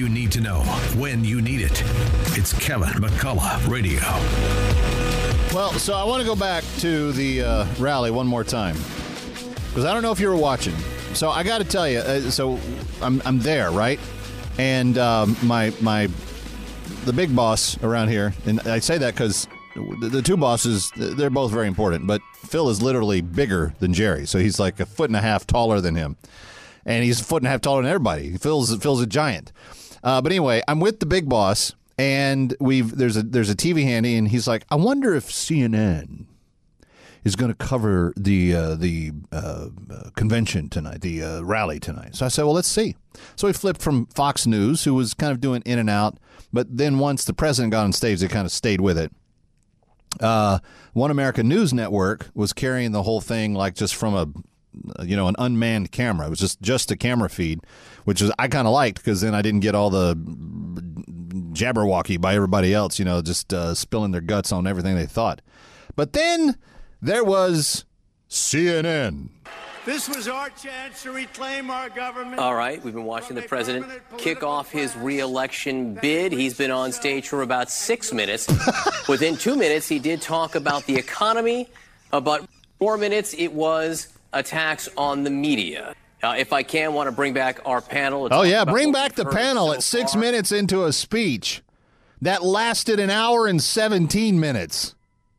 you need to know when you need it. It's Kevin McCullough Radio. Well, so I want to go back to the rally one more time because I don't know if you were watching. So I got to tell you, so I'm there, right? And the big boss around here, and I say that because the two bosses, they're both very important, but Phil is literally bigger than Jerry, so he's like a foot and a half taller than him, and he's a foot and a half taller than everybody. Phil's a giant. But anyway, I'm with the big boss, and there's a TV handy, and he's like, I wonder if CNN is going to cover the convention tonight, the rally tonight. So I said, well, let's see. So we flipped from Fox News, who was kind of doing in and out, but then once the president got on stage, they kind of stayed with it. One American News Network was carrying the whole thing like just from an unmanned camera. It was just a camera feed, which I kind of liked because then I didn't get all the jabberwocky by everybody else, just spilling their guts on everything they thought. But then there was CNN. This was our chance to reclaim our government. All right, we've been watching the president kick off his re-election bid. He's been on stage for about 6 minutes. Within 2 minutes, he did talk about the economy. About 4 minutes, it was attacks on the media. If I want to bring back our panel. Oh, yeah, bring back the panel at 6 minutes into a speech that lasted an hour and 17 minutes.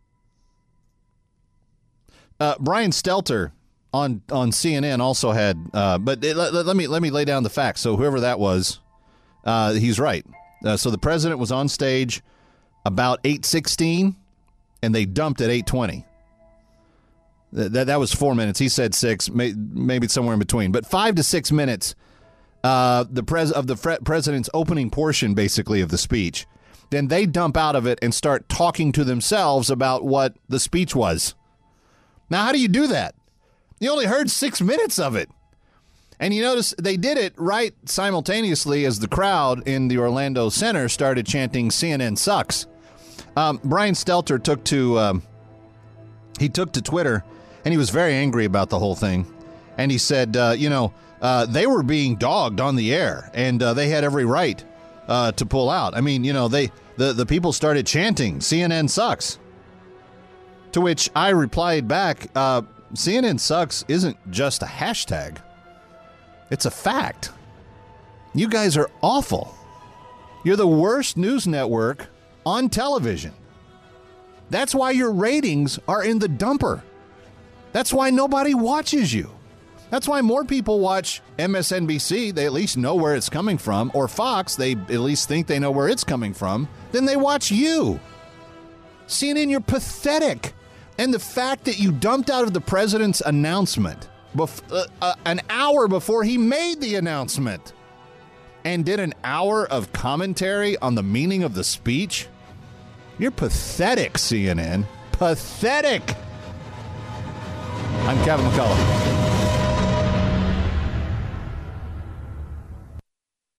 Brian Stelter on CNN also had, but let me lay down the facts. So whoever that was, he's right. So the president was on stage about 8:16, and they dumped at 8:20. That was 4 minutes. He said 6, maybe somewhere in between, but 5 to 6 minutes. The president's opening portion, basically, of the speech. Then they dump out of it and start talking to themselves about what the speech was. Now, how do you do that? You only heard 6 minutes of it. And you notice they did it right simultaneously as the crowd in the Orlando Center started chanting, CNN sucks. Brian Stelter took to Twitter, and he was very angry about the whole thing. And he said, they were being dogged on the air, and they had every right to pull out. I mean, the people started chanting, CNN sucks. To which I replied back, CNN sucks isn't just a hashtag. It's a fact. You guys are awful. You're the worst news network on television. That's why your ratings are in the dumper. That's why nobody watches you. That's why more people watch MSNBC, they at least know where it's coming from, or Fox, they at least think they know where it's coming from, than they watch you. CNN, you're pathetic. And the fact that you dumped out of the president's announcement an hour before he made the announcement and did an hour of commentary on the meaning of the speech, you're pathetic, CNN. Pathetic. I'm Kevin McCullough.